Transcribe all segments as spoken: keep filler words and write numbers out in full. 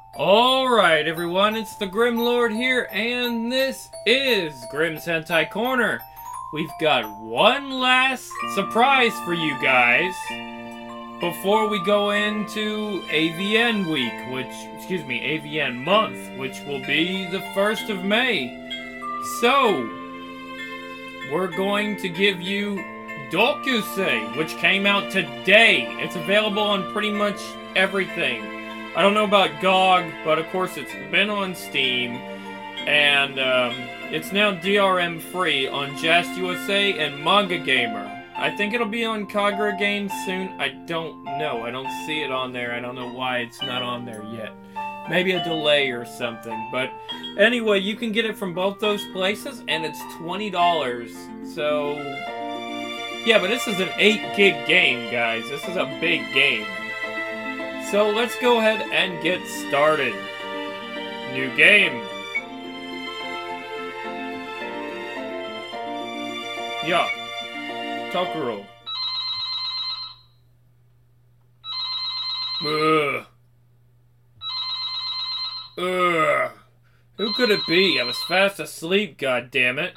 Alright everyone, it's the Grim Lord here, and this is Grim's Hentai Corner. We've got one last surprise for you guys before we go into A V N week, which, excuse me, A V N month, which will be the first of May. So, we're going to give you Dokusei, which came out today. It's available on pretty much everything. I don't know about G O G, but of course it's been on Steam, and um, it's now D R M free on Just U S A and Manga Gamer. I think it'll be on Kagura Games soon. I don't know. I don't see it on there. I don't know why it's not on there yet. Maybe a delay or something. But anyway, you can get it from both those places, and it's twenty dollars. So, yeah, but this is an eight gig game, guys. This is a big game. So let's go ahead and get started. New game. Yeah. Tokuro. Ugh. Ugh. Who could it be? I was fast asleep, goddammit.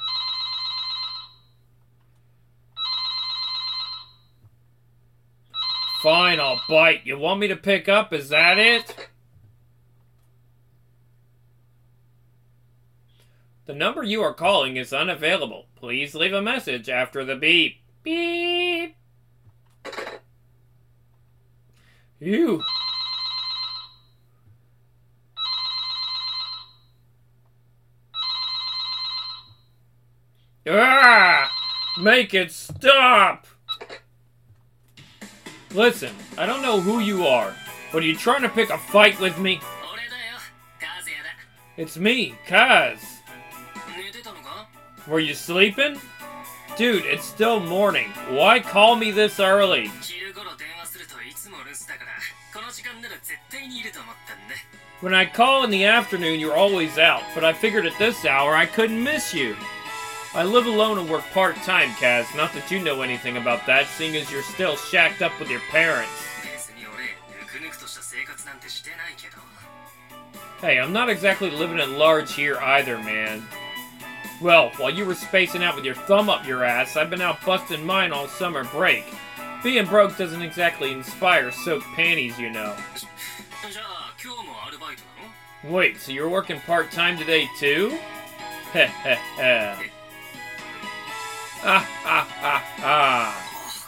Fine, I'll bite. You want me to pick up? Is that it? The number you are calling is unavailable. Please leave a message after the beep. Beep. Ew. Ah! Make it stop! Listen, I don't know who you are, but are you trying to pick a fight with me? It's me, Kaz. Were you sleeping? Dude, it's still morning. Why call me this early? When I call in the afternoon, you're always out, but I figured at this hour I couldn't miss you. I live alone and work part-time, Kaz. Not that you know anything about that, seeing as you're still shacked up with your parents. Hey, I'm not exactly living at large here either, man. Well, while you were spacing out with your thumb up your ass, I've been out busting mine all summer break. Being broke doesn't exactly inspire soaked panties, you know. Wait, so you're working part-time today, too? Heh heh heh. Ah, ah, ah, ah.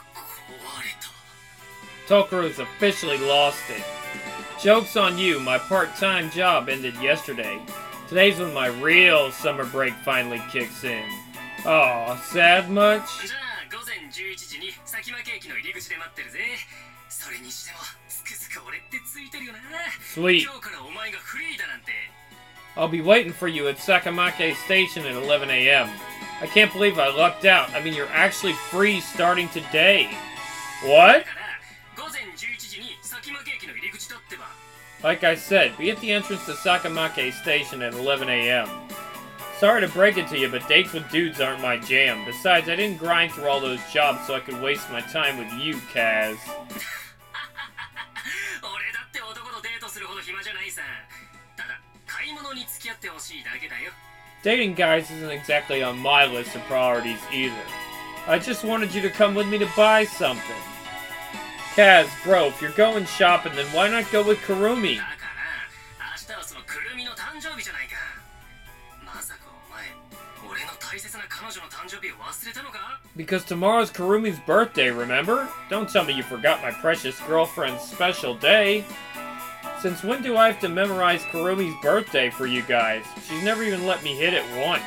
Tokuro's officially lost it. Joke's on you, my part-time job ended yesterday. Today's when my real summer break finally kicks in. Aw, sad much? Sweet. I'll be waiting for you at Sakamake Station at eleven A M I can't believe I lucked out. I mean, you're actually free starting today. What? Like I said, be at the entrance to Sakamake Station at eleven A M Sorry to break it to you, but dates with dudes aren't my jam. Besides, I didn't grind through all those jobs so I could waste my time with you, Kaz. Dating guys isn't exactly on my list of priorities either. I just wanted you to come with me to buy something. Kaz, bro, if you're going shopping, then why not go with Kurumi? Because tomorrow's Kurumi's birthday, remember? Don't tell me you forgot my precious girlfriend's special day. Since when do I have to memorize Kurumi's birthday for you guys? She's never even let me hit it once.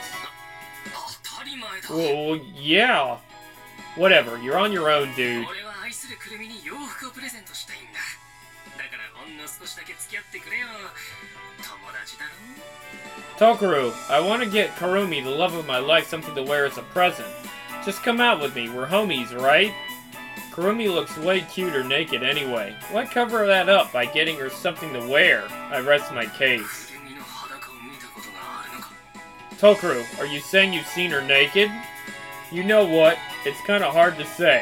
Well, yeah. Whatever, you're on your own, dude. Tokuro, I want to get Kurumi, the love of my life, something to wear as a present. Just come out with me, we're homies, right? Kurumi looks way cuter naked anyway. Why cover that up by getting her something to wear? I rest my case. Tokuro, are you saying you've seen her naked? You know what? It's kind of hard to say.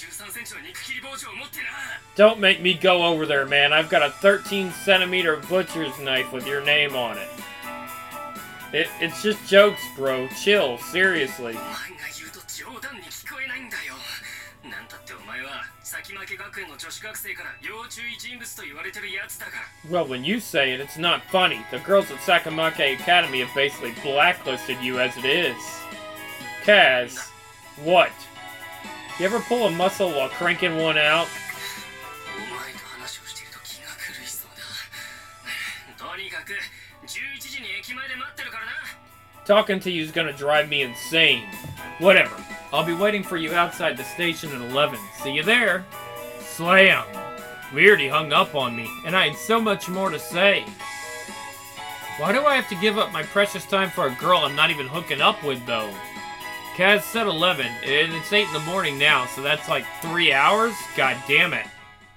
Don't make me go over there, man. I've got a thirteen centimeter butcher's knife with your name on it. It it's just jokes, bro. Chill, seriously. Well, when you say it, it's not funny. The girls at Sakamake Academy have basically blacklisted you as it is. Kaz, what? You ever pull a muscle while cranking one out? Talking to you is gonna drive me insane. Whatever. I'll be waiting for you outside the station at eleven. See you there. Slam. Weird, he hung up on me, and I had so much more to say. Why do I have to give up my precious time for a girl I'm not even hooking up with, though? Kaz said eleven, and it's eight in the morning now, so that's like three hours? God damn it.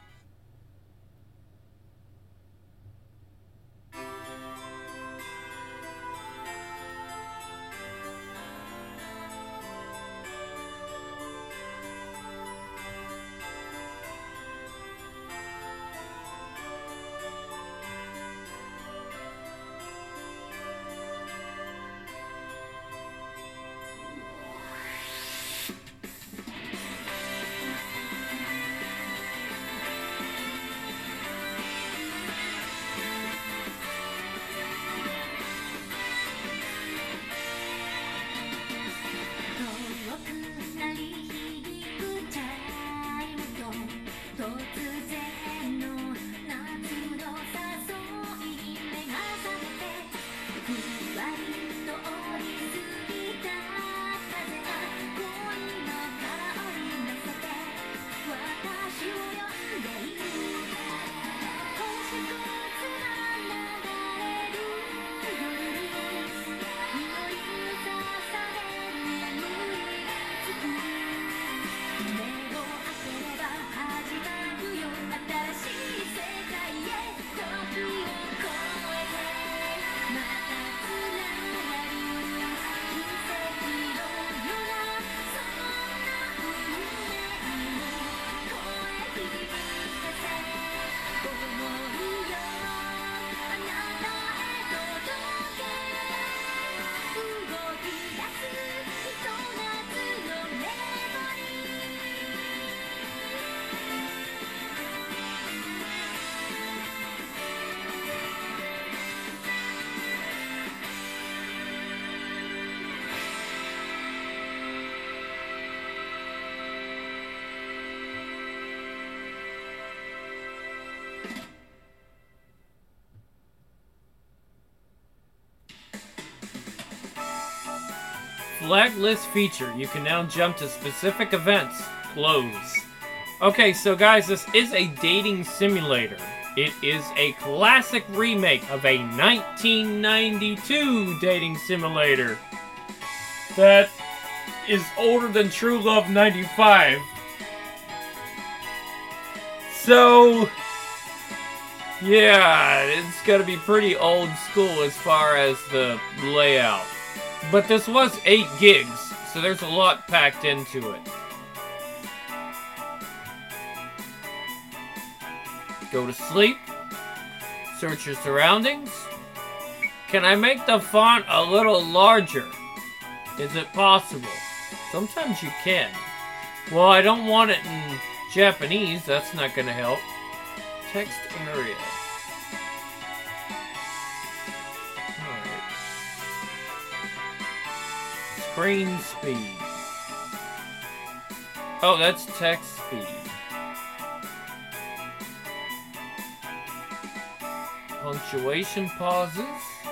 Flag list feature. You can now jump to specific events. Close. Okay, so guys, this is a dating simulator. It is a classic remake of a nineteen ninety-two dating simulator that is older than True Love ninety-five. So, yeah, it's gonna be pretty old school as far as the layout. But this was eight gigs, so there's a lot packed into it. Go to sleep. Search your surroundings. Can I make the font a little larger? Is it possible? Sometimes you can. Well, I don't want it in Japanese. That's not going to help. Text area. Screen speed. Oh, that's text speed. Punctuation pauses.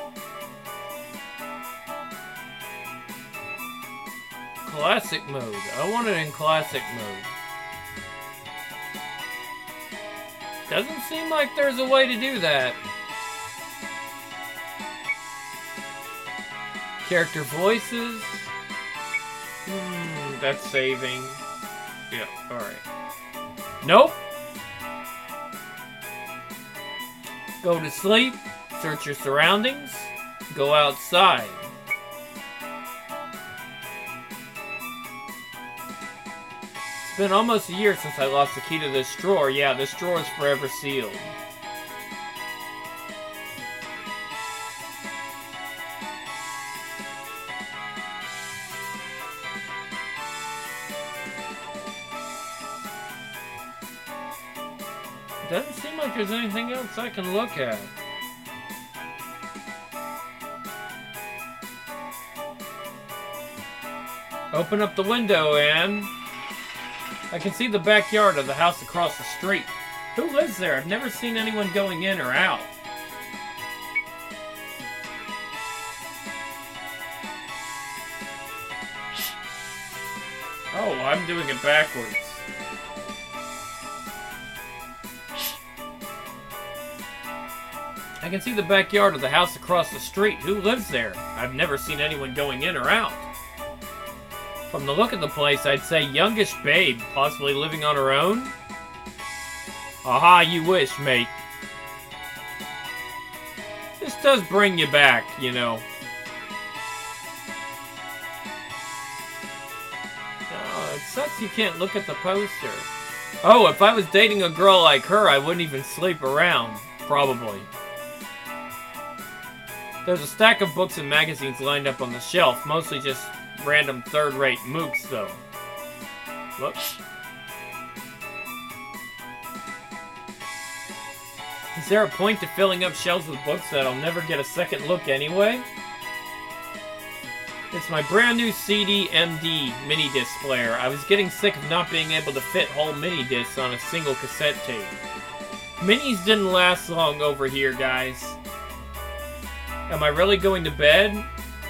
Classic mode. I want it in classic mode. Doesn't seem like there's a way to do that. Character voices. Hmm, that's saving. Yeah, alright. Nope. Go to sleep. Search your surroundings. Go outside. been almost a year since I lost the key to this drawer. Yeah, this drawer is forever sealed. Doesn't seem like there's anything else I can look at. Open up the window, Anne. I can see the backyard of the house across the street. Who lives there? I've never seen anyone going in or out. Oh, I'm doing it backwards. I can see the backyard of the house across the street. Who lives there? I've never seen anyone going in or out. From the look of the place, I'd say youngish babe, possibly living on her own. Aha, you wish, mate. This does bring you back, you know. Oh, it sucks you can't look at the poster. Oh, if I was dating a girl like her, I wouldn't even sleep around. Probably. There's a stack of books and magazines lined up on the shelf, mostly just random third-rate mooks, though. Whoops. Is there a point to filling up shelves with books that I'll never get a second look anyway? It's my brand new C D M D mini disc player. I was getting sick of not being able to fit whole mini discs on a single cassette tape. Minis didn't last long over here, guys. Am I really going to bed?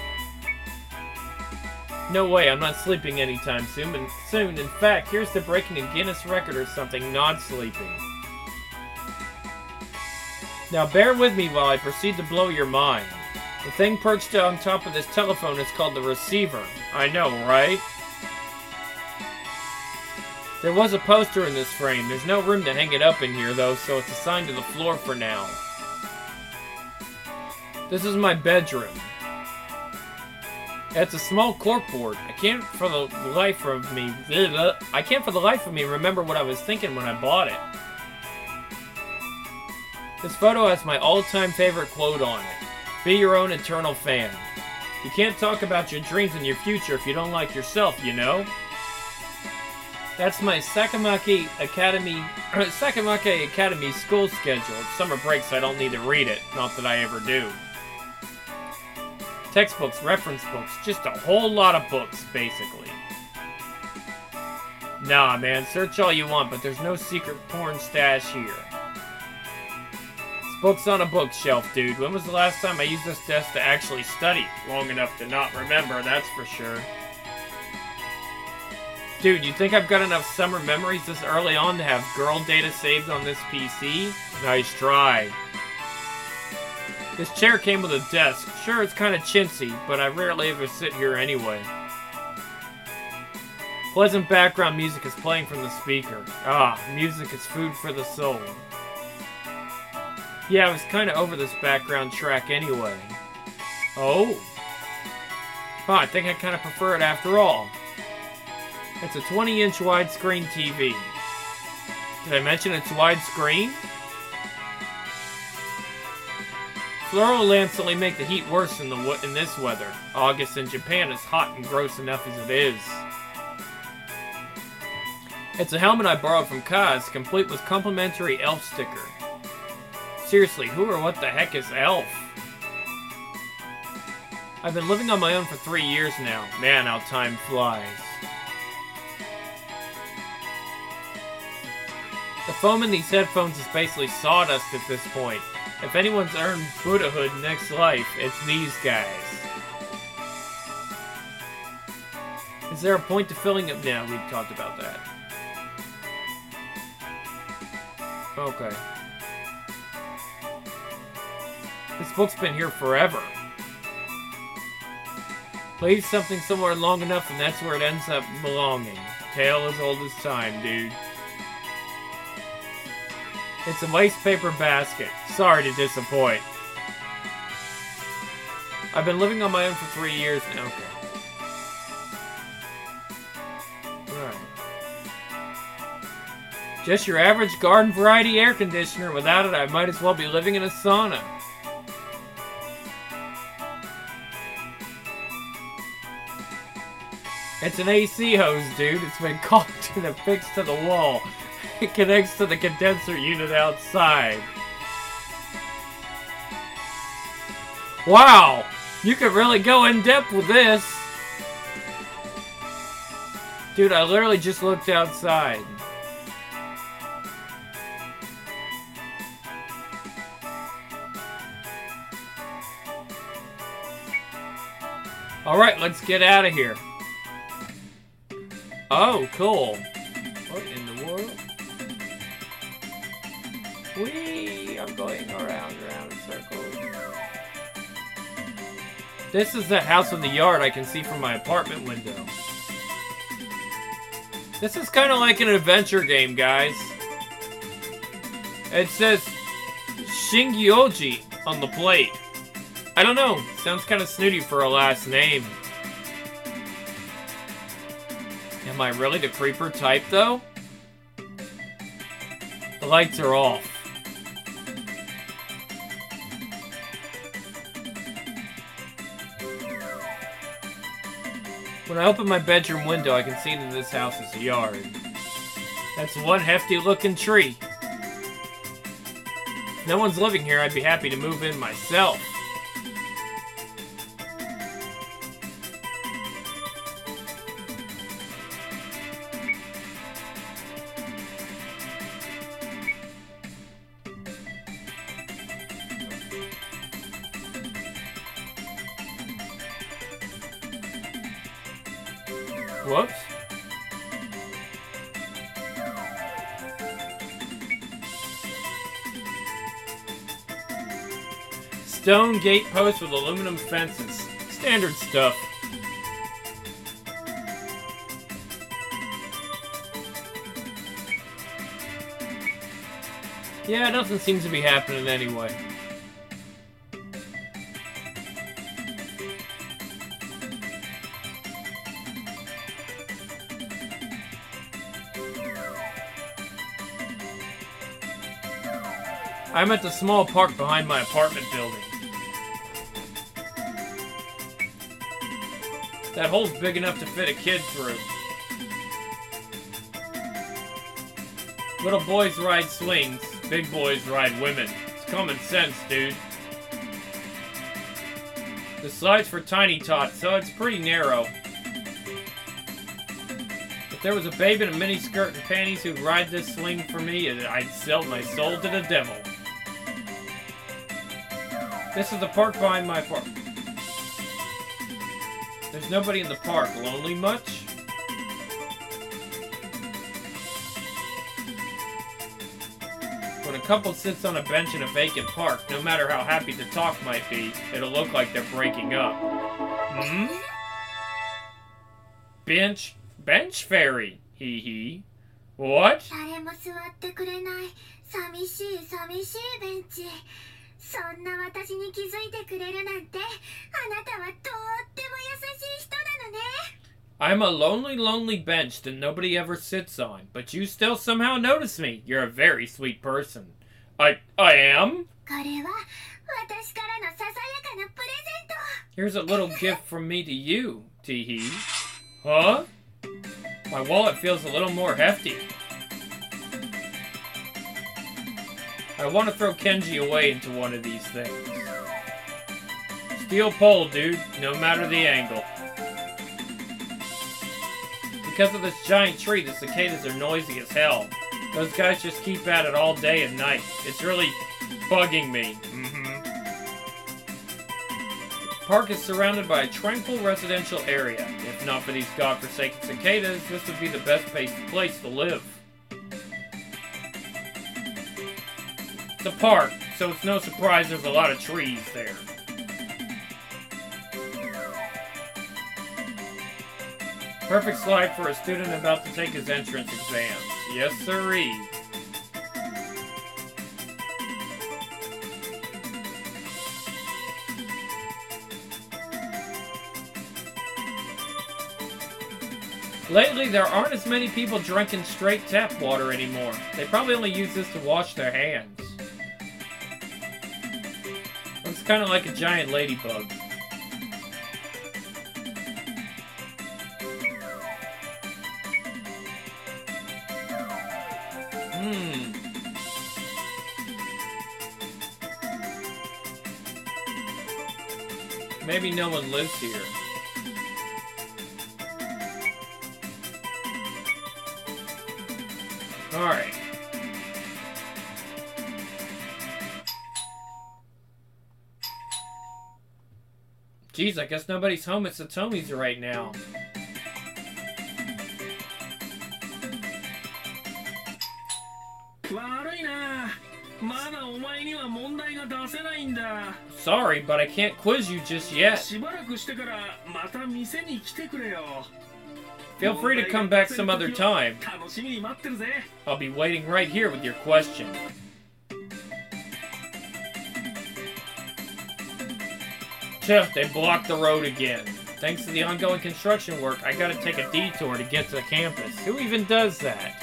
No way, I'm not sleeping anytime soon. And soon, in fact, here's to breaking a Guinness record or something, not sleeping. Now bear with me while I proceed to blow your mind. The thing perched on top of this telephone is called the receiver. I know, right? There was a poster in this frame. There's no room to hang it up in here, though, so it's assigned to the floor for now. This is my bedroom. It's a small corkboard. I can't for the life of me... I can't for the life of me remember what I was thinking when I bought it. This photo has my all-time favorite quote on it. Be your own eternal fan. You can't talk about your dreams and your future if you don't like yourself, you know? That's my Sakamaki Academy... Sakamaki Academy school schedule. It's summer break, so I don't need to read it. Not that I ever do. Textbooks, reference books, just a whole lot of books, basically. Nah, man, search all you want, but there's no secret porn stash here. This book's on a bookshelf, dude. When was the last time I used this desk to actually study? Long enough to not remember, that's for sure. Dude, you think I've got enough summer memories this early on to have girl data saved on this P C? Nice try. This chair came with a desk. Sure, it's kind of chintzy, but I rarely ever sit here anyway. Pleasant background music is playing from the speaker. Ah, music is food for the soul. Yeah, I was kind of over this background track anyway. Oh. Huh, I think I kind of prefer it after all. It's a twenty inch widescreen T V. Did I mention it's widescreen? Floral lamps only make the heat worse in, the in this weather. August in Japan is hot and gross enough as it is. It's a helmet I borrowed from Kaz, complete with complimentary elf sticker. Seriously, who or what the heck is Elf? I've been living on my own for three years now. Man, how time flies. The foam in these headphones is basically sawdust at this point. If anyone's earned Buddhahood next life, it's these guys. Is there a point to filling it? Now, we've talked about that. Okay. This book's been here forever. Leave something somewhere long enough and that's where it ends up belonging. Tale as old as time, dude. It's a waste paper basket. Sorry to disappoint. I've been living on my own for three years now. Okay. Alright. Just your average garden variety air conditioner. Without it, I might as well be living in a sauna. It's an A C hose, dude. It's been caulked and affixed to the wall. It connects to the condenser unit outside. Wow! You could really go in depth with this. Dude, I literally just looked outside. Alright, let's get out of here. Oh, cool. What in the world? Whee! I'm going around, around in circles. This is the house in the yard I can see from my apartment window. This is kind of like an adventure game, guys. It says Shingyoji on the plate. I don't know. Sounds kind of snooty for a last name. Am I really the creeper type, though? The lights are off. When I open my bedroom window, I can see that this house is a yard. That's one hefty looking tree. If no one's living here, I'd be happy to move in myself. Whoops. Stone gate posts with aluminum fences. Standard stuff. Yeah, nothing seems to be happening anyway. I'm at the small park behind my apartment building. That hole's big enough to fit a kid through. Little boys ride swings, big boys ride women. It's common sense, dude. The slide's for tiny tots, so it's pretty narrow. If there was a babe in a mini skirt and panties who'd ride this swing for me, I'd sell my soul to the devil. This is the park behind my park. There's nobody in the park. Lonely much? When a couple sits on a bench in a vacant park, no matter how happy the talk might be, it'll look like they're breaking up. Hmm? Bench... Bench fairy. Hee hee. What? 誰も座ってくれない寂しい寂しいベンチ。そんな私に気づいてくれるなんて、あなたはとっても優しい人なのね。 I'm a lonely, lonely bench that nobody ever sits on, but you still somehow notice me. You're a very sweet person. I, I am? これは私からのささやかなプレゼント。 Here's a little gift from me to you, Teehee. Huh? My wallet feels a little more hefty. I want to throw Kenji away into one of these things. Steel pole, dude, no matter the angle. Because of this giant tree, the cicadas are noisy as hell. Those guys just keep at it all day and night. It's really bugging me. Mm-hmm. The park is surrounded by a tranquil residential area. If not for these godforsaken cicadas, this would be the best place to live. It's a park, so it's no surprise there's a lot of trees there. Perfect slide for a student about to take his entrance exams. Yes, sirree. Lately, there aren't as many people drinking straight tap water anymore. They probably only use this to wash their hands. Looks kind of like a giant ladybug. Hmm. Maybe no one lives here. Alright. Geez, I guess nobody's home at Satomi's right now. Sorry, but I can't quiz you just yet. Feel free to come back some other time. I'll be waiting right here with your question. Tiff, they blocked the road again. Thanks to the ongoing construction work, I gotta take a detour to get to the campus. Who even does that?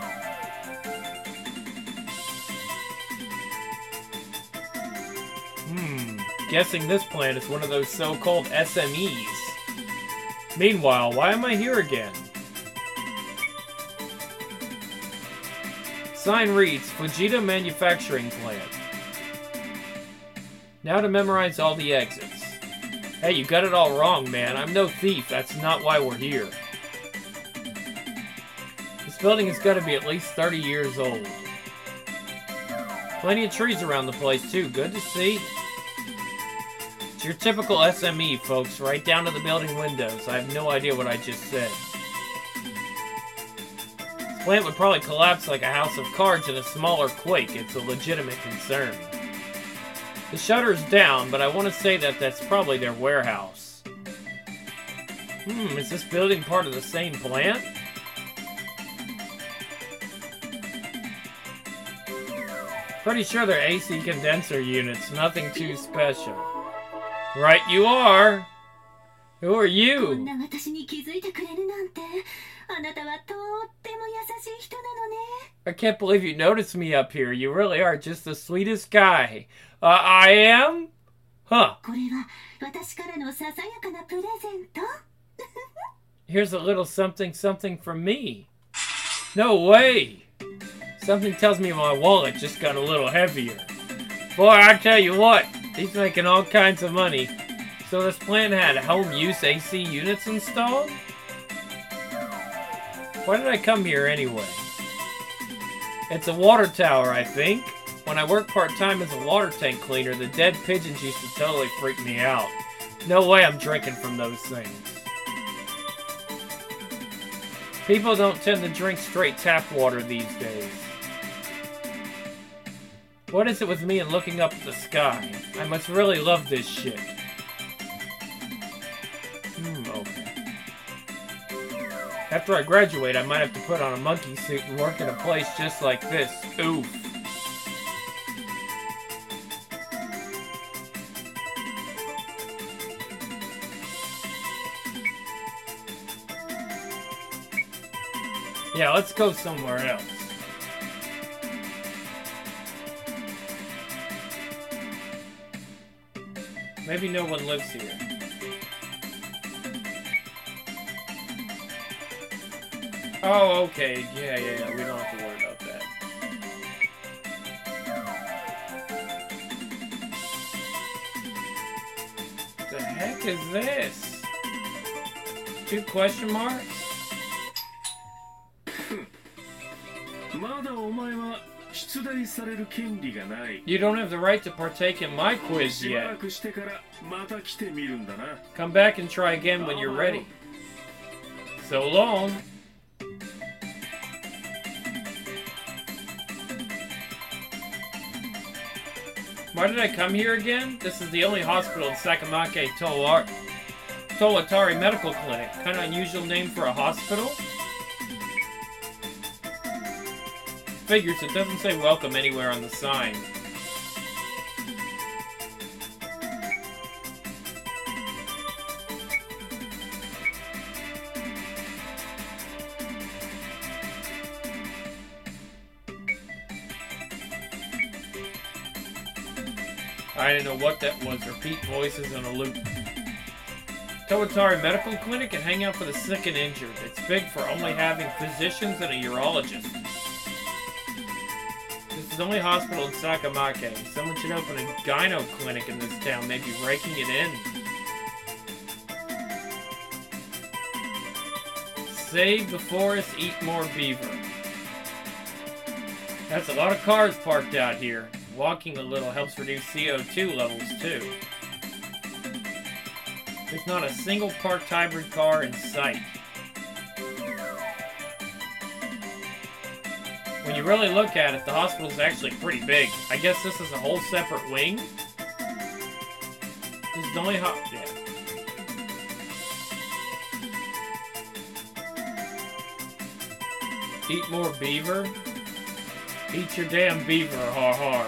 Hmm, guessing this plant is one of those so-called S M Es. Meanwhile, why am I here again? Sign reads, Fujita Manufacturing Plant. Now to memorize all the exits. Hey, you got it all wrong, man. I'm no thief. That's not why we're here. This building has got to be at least thirty years old. Plenty of trees around the place, too. Good to see. It's your typical S M E, folks. Right down to the building windows. I have no idea what I just said. This plant would probably collapse like a house of cards in a smaller quake. It's a legitimate concern. The shutter's down, but I want to say that that's probably their warehouse. Hmm, is this building part of the same plant? Pretty sure they're A C condenser units, nothing too special. Right you are! Who are you? I can't believe you noticed me up here. You really are just the sweetest guy. Uh, I am? Huh. Here's a little something something from me. No way! Something tells me my wallet just got a little heavier. Boy, I tell you what, he's making all kinds of money. So this plant had home use A C units installed? Why did I come here anyway? It's a water tower, I think. When I worked part-time as a water tank cleaner, the dead pigeons used to totally freak me out. No way I'm drinking from those things. People don't tend to drink straight tap water these days. What is it with me and looking up at the sky? I must really love this shit. Hmm, okay. After I graduate, I might have to put on a monkey suit and work in a place just like this. Oof. Yeah, let's go somewhere else. Maybe no one lives here. Oh, okay. Yeah, yeah, yeah. We don't have to worry about that. The heck is this? Two question marks? You don't have the right to partake in my quiz yet. Come back and try again when you're ready. So long. Why did I come here again? This is the only hospital in Sakamake Towar Towatari Medical Clinic. Kind of unusual name for a hospital. Figures, it doesn't say welcome anywhere on the sign. I didn't know what that was. Repeat voices on a loop. Towatari Medical Clinic can hang out for the sick and injured. It's big for only having physicians and a urologist. This is the only hospital in Sakamake. Someone should open a gyno clinic in this town, maybe raking it in. Save the forest, eat more beaver. That's a lot of cars parked out here. Walking a little helps reduce C O two levels too. There's not a single parked hybrid car in sight. When you really look at it, the hospital's actually pretty big. I guess this is a whole separate wing. This is the only ho- yeah. Eat more beaver? Eat your damn beaver, har har.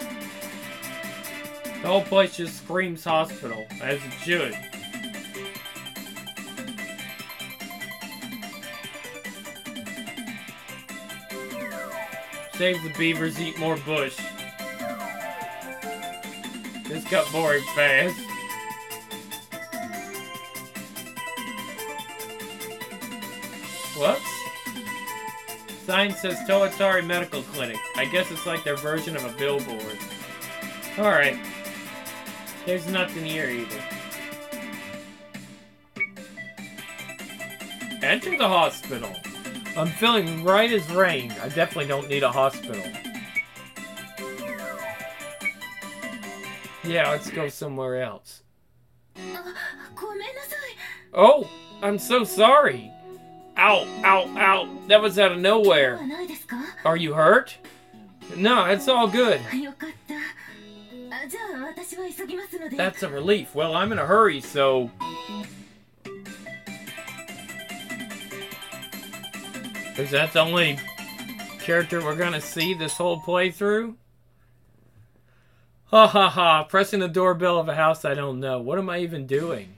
The whole place just screams hospital, as it should. Save the beavers, eat more bush. This got boring fast. Whoops. Sign says Towatari Medical Clinic. I guess it's like their version of a billboard. Alright. There's nothing here either. Enter the hospital. I'm feeling right as rain. I definitely don't need a hospital. Yeah, let's go somewhere else. Oh, I'm so sorry. Ow, ow, ow. That was out of nowhere. Are you hurt? No, it's all good. That's a relief. Well, I'm in a hurry, so... Is that the only character we're gonna see this whole playthrough? Ha ha ha, pressing the doorbell of a house I don't know. What am I even doing?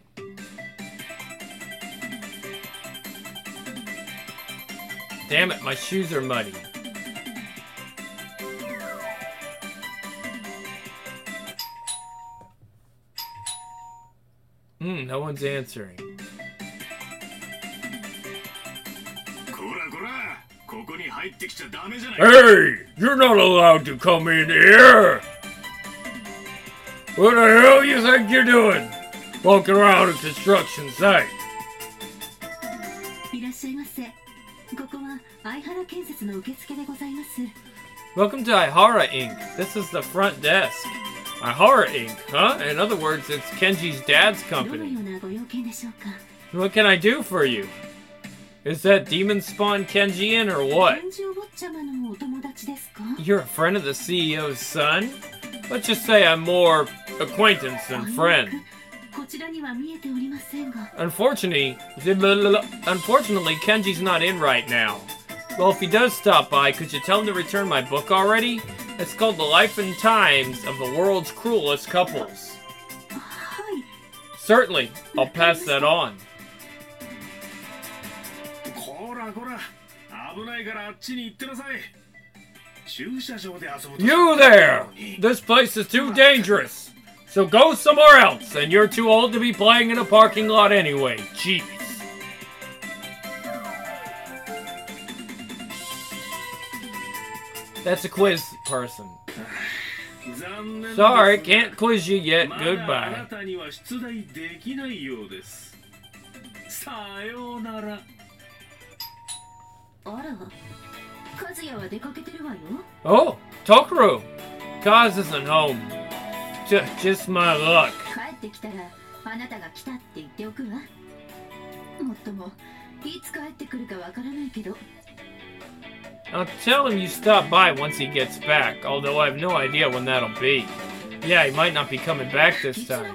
Damn it, my shoes are muddy. Hmm, no one's answering. Hey! You're not allowed to come in here! What the hell you think you're doing? Walking around a construction site. Welcome to Ihara Incorporated. This is the front desk. Ihara Incorporated, huh? In other words, it's Kenji's dad's company. What can I do for you? Is that demon spawn Kenji in or what? You're a friend of the C E O's son? Let's just say I'm more acquaintance than friend. Unfortunately, unfortunately, Kenji's not in right now. Well, if he does stop by, could you tell him to return my book already? It's called The Life and Times of the World's Cruelest Couples. Certainly, I'll pass that on. You there! This place is too dangerous. So go somewhere else, and you're too old to be playing in a parking lot anyway. Jeez. That's a quiz person. Sorry, can't quiz you yet. Goodbye. Oh, Tokaru! Kaz isn't home. J just my luck. I'll tell him you stop by once he gets back, although I have no idea when that'll be. Yeah, he might not be coming back this time.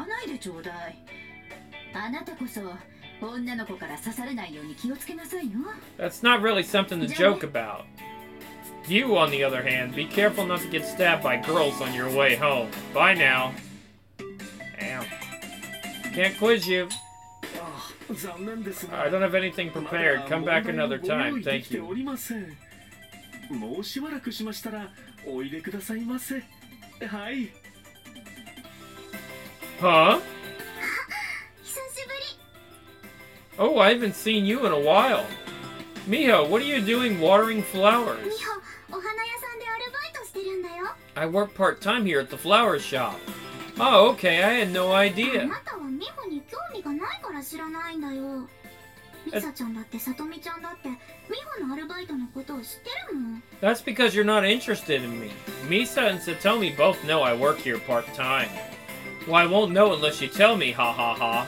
That's not really something to joke about. You, on the other hand, be careful not to get stabbed by girls on your way home. Bye now. Damn. Can't quiz you. I don't have anything prepared. Come back another time. Thank you. Huh? 久しぶり。 Oh, I haven't seen you in a while. Miho, what are you doing watering flowers? ミホ、お花屋さんでアルバイトしてるんだよ。 I work part-time here at the flower shop. Oh, okay, I had no あ idea. なたはミホに興味がないから知らないんだよ。ミサちゃんだってさとみちゃんだってミホのアルバイトのことを知ってるもん。 That's because you're not interested in me. Misa and Satomi both know I work here part-time. Well, I won't know unless you tell me, ha ha ha.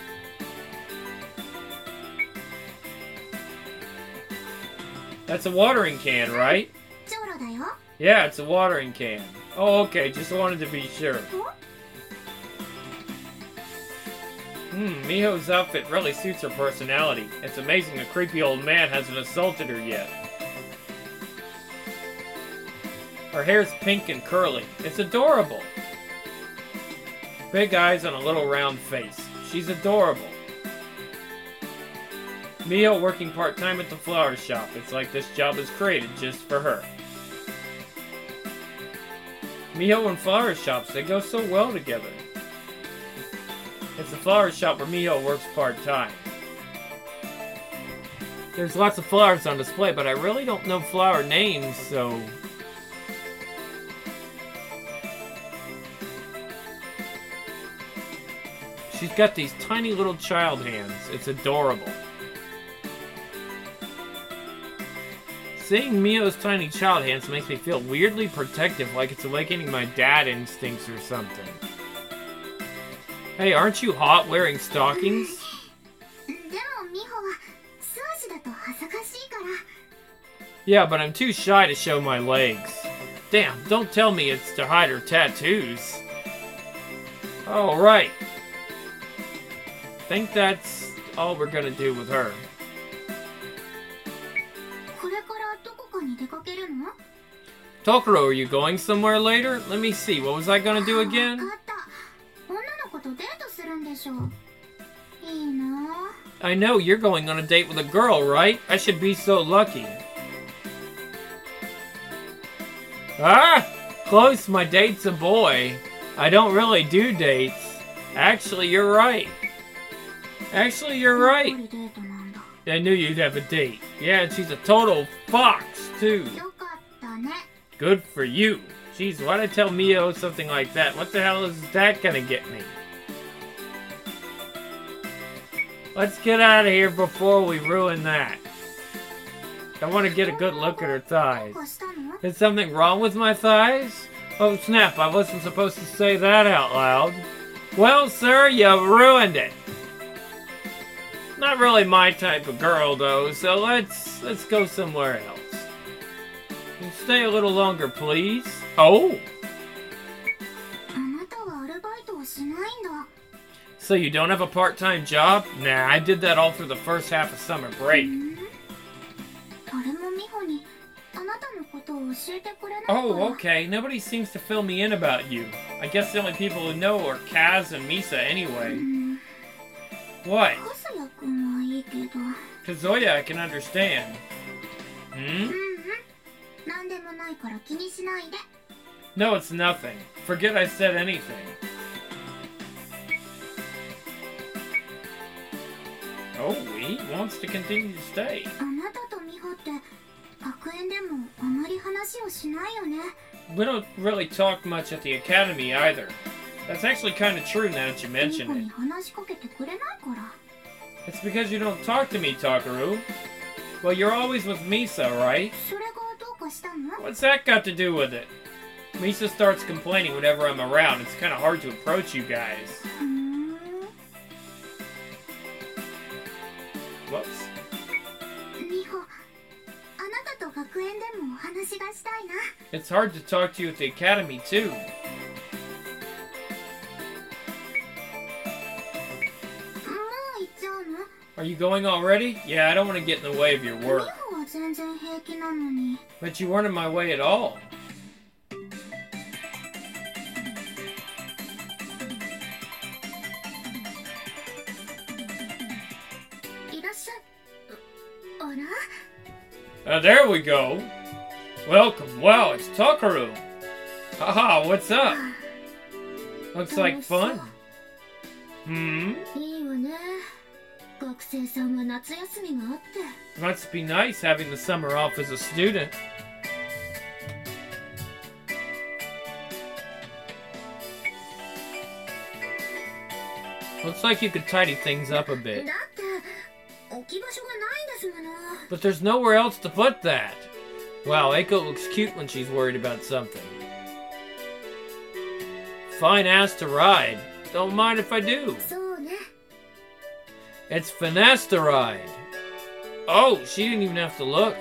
That's a watering can, right? ジョロだよ。 Yeah, it's a watering can. Oh, okay, just wanted to be sure. お Hmm, Miho's outfit really suits her personality. It's amazing a creepy old man hasn't assaulted her yet. Her hair's pink and curly. It's adorable. Big eyes on a little round face. She's adorable. Miho working part-time at the flower shop. It's like this job is created just for her. Miho and flower shops, they go so well together. It's a flower shop where Miho works part-time. There's lots of flowers on display, but I really don't know flower names, so... She's got these tiny little child hands. It's adorable. Seeing Miho's tiny child hands makes me feel weirdly protective, like it's awakening my dad instincts or something. Hey, aren't you hot wearing stockings? でもミホは素足だと恥ずかしいから。 Yeah, but I'm too shy to show my legs. Damn, don't tell me it's to hide her tattoos. Oh, right. Think that's all we're gonna do with her. これからどこかに出かけるの？ Tokoro, are you going somewhere later? Let me see, what was I gonna do わ again? かった。女の子とデートするんでしょ。いいな。 I know, you're going on a date with a girl, right? I should be so lucky. Ah! Close, my date's a boy. I don't really do dates. Actually, you're right. Actually, you're やっ right. ぱりデートなんだ。 I knew you'd have a date. Yeah, and she's a total fox, too. よかったね。 Good for you. Jeez, why'd I tell Mio something like that? What the hell is that gonna get me? Let's get out of here before we ruin that. I want to get a good look at her thighs. どうかしたの？ Is something wrong with my thighs? Oh snap, I wasn't supposed to say that out loud. Well, sir, you ruined it. Not really my type of girl, though, so let's let's go somewhere else. Can you stay a little longer, please? Oh! あなたはアルバイトをしないんだ。 So you don't have a part-time job? Nah, I did that all through the first half of summer う break. ん？誰もミホにあなたのことを教えてくれないから。 Oh, okay. Nobody seems to fill me in about you. I guess the only people who know are Kaz and Misa う anyway. ん。 What? カズヤくんはいいけど。 Kazuya, I can understand. う Hmm? んうん。なんでもないから気にしないで。 No, it's nothing. Forget I said anything. Oh, he wants to continue to stay. あなたとミホって学園でもあまり話をしないよね。 We don't really talk much at the academy either. That's actually kind of true now that you ミ mention ホ it. に話しかけてくれないから。 It's because you don't talk to me, Takaru. Well, you're always with Misa, right? それがどうかしたの？ What's that got to do with it? Misa starts complaining whenever I'm around. It's kind of hard to approach you guys. ふーん。 Whoops. ミホ、あなたと学園でもお話がしたいな。 It's hard to talk to you at the academy, too. もう行っちゃうの？ Are you going already? Yeah, I don't want to get in the way of your ミ work. ホは全然平気なのに。 But you weren't in my way at all. いらっしゃい。あら？ Uh, there we go. Welcome. Wow, it's Takaru. Haha, what's up? Looks like fun. Hmm? いいわね。学生さんは夏休みがあって。 Must be nice having the summer off as a student. Looks like you could tidy things up a だ bit. って置き場所がないんですもの。 But there's nowhere else to put that. Wow, Eiko looks cute when she's worried about something. Fine ass to ride. Don't mind if I do. そうね。 It's finesse to ride. Oh, she didn't even have to look.